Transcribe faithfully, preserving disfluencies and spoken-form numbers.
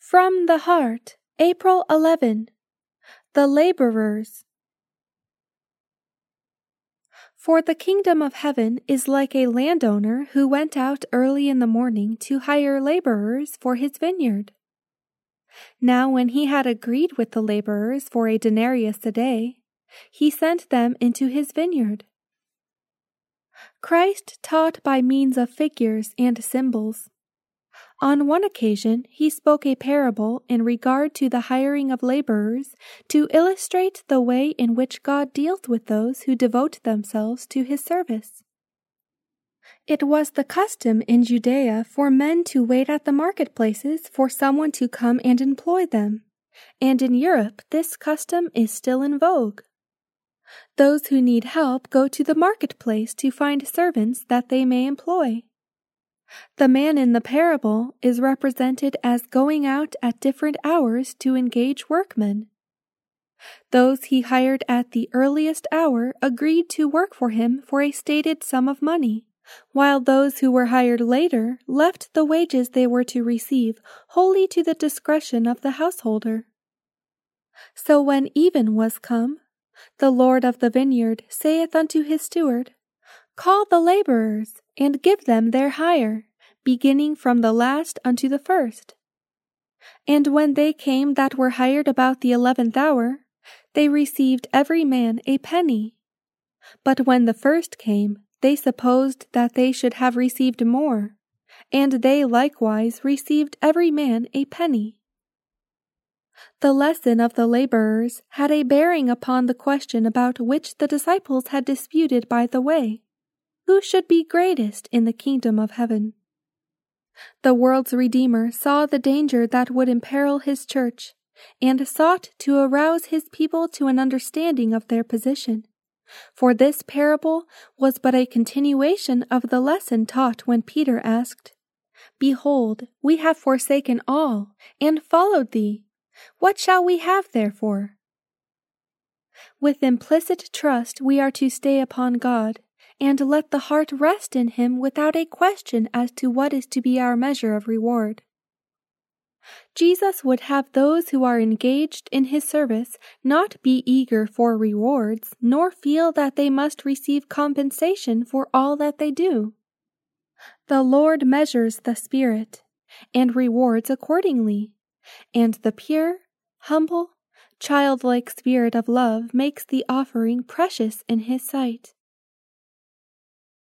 From the Heart, April eleventh. The Laborers. For the kingdom of heaven is like a landowner who went out early in the morning to hire laborers for his vineyard. Now when he had agreed with the laborers for a denarius a day, he sent them into his vineyard. Christ taught by means of figures and symbols. On one occasion he spoke a parable in regard to the hiring of laborers to illustrate the way in which God deals with those who devote themselves to his service. It was the custom in Judea for men to wait at the marketplaces for someone to come and employ them, and in Europe this custom is still in vogue. Those who need help go to the marketplace to find servants that they may employ. The man in the parable is represented as going out at different hours to engage workmen. Those he hired at the earliest hour agreed to work for him for a stated sum of money, while those who were hired later left the wages they were to receive wholly to the discretion of the householder. So when even was come, the Lord of the vineyard saith unto his steward, Call the laborers, and give them their hire, beginning from the last unto the first. And when they came that were hired about the eleventh hour, they received every man a penny. But when the first came, they supposed that they should have received more, and they likewise received every man a penny. The lesson of the laborers had a bearing upon the question about which the disciples had disputed by the way, who should be greatest in the kingdom of heaven. The world's Redeemer saw the danger that would imperil his church, and sought to arouse his people to an understanding of their position. For this parable was but a continuation of the lesson taught when Peter asked, Behold, we have forsaken all, and followed thee. What shall we have therefore? With implicit trust we are to stay upon God, and let the heart rest in him without a question as to what is to be our measure of reward. Jesus would have those who are engaged in his service not be eager for rewards, nor feel that they must receive compensation for all that they do. The Lord measures the spirit, and rewards accordingly, and the pure, humble, childlike spirit of love makes the offering precious in his sight.